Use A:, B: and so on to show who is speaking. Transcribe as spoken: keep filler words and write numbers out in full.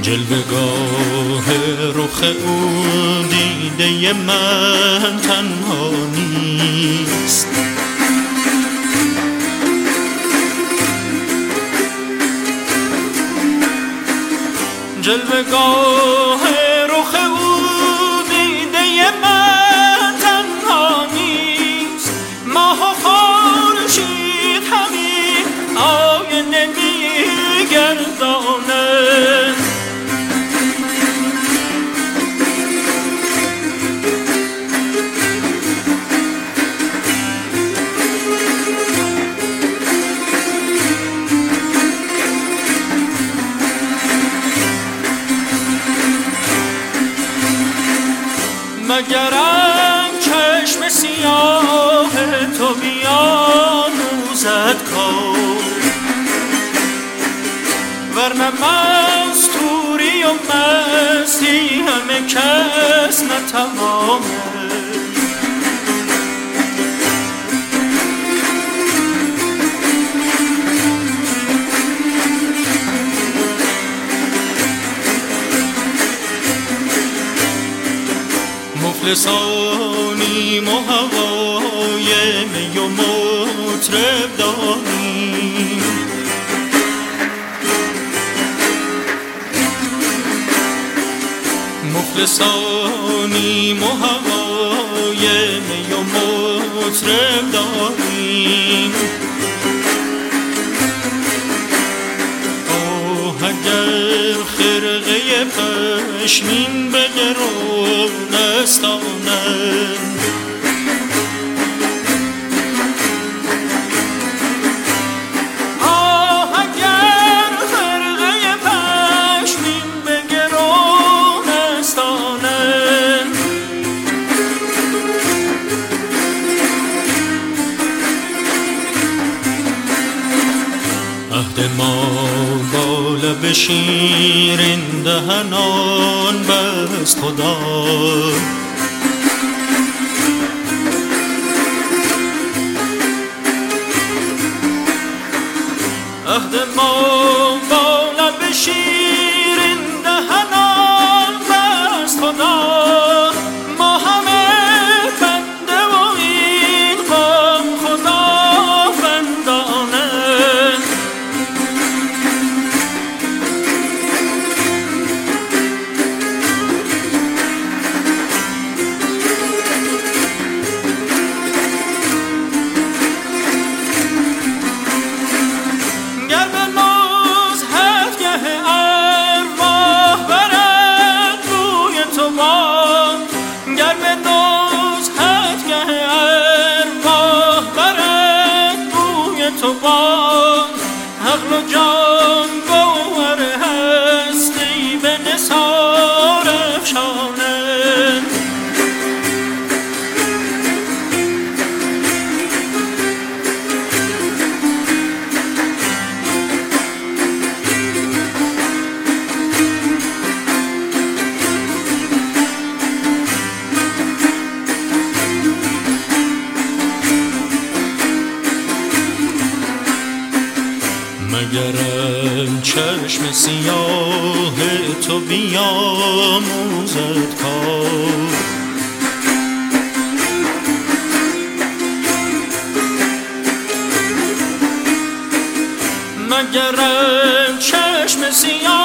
A: جلوه‌گاه رخ او دیده من تنها نیست. جلوه‌گاه رخ او دیده من تنها نیست. ماه و خورشید همین آینه می‌گرداند. مگرم چشم سیاه تو بیاموزد کار، ورنه مستوری و مستی همه کس نتوانه. مفلسانیم و هوای می و مطرب داریم. مفلسانیم و هوای می و مطرب داریم. آه اگر خرقه پشمین به گرون استانند، آه اگر خرقه پشمین به گرون استانند، عهد ما با لب شیرین دهنان بست خدا. عهد ما با لب شیرین دهنان بست خدا. ما همه بنده و این قوم خداوندانه. عقل و جان گوهر هستی به نثار افشانند. مگرم چشم سیاه تو بیاموزد کار، مگرم چشم سیاه